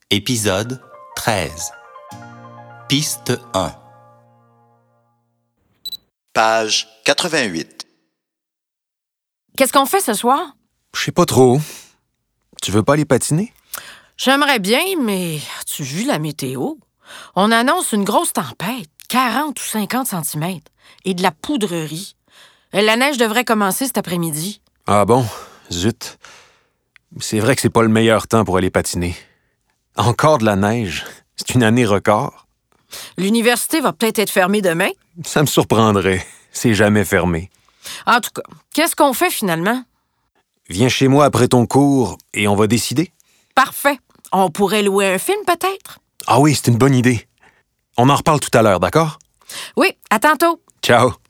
Épisode 13. Piste 1. Page 88. Qu'est-ce qu'on fait ce soir? Je sais pas trop. Tu veux pas aller patiner? J'aimerais bien, mais as-tu vu la météo? On annonce une grosse tempête, 40 ou 50 centimètres, et de la poudrerie. La neige devrait commencer cet après-midi. Ah bon? Zut. C'est vrai que c'est pas le meilleur temps pour aller patiner. Encore de la neige? C'est une année record? L'université va peut-être être fermée demain. Ça me surprendrait. C'est jamais fermé. En tout cas, qu'est-ce qu'on fait finalement? Viens chez moi après ton cours et on va décider. Parfait. On pourrait louer un film peut-être? Ah oui, c'est une bonne idée. On en reparle tout à l'heure, d'accord? Oui, à tantôt. Ciao.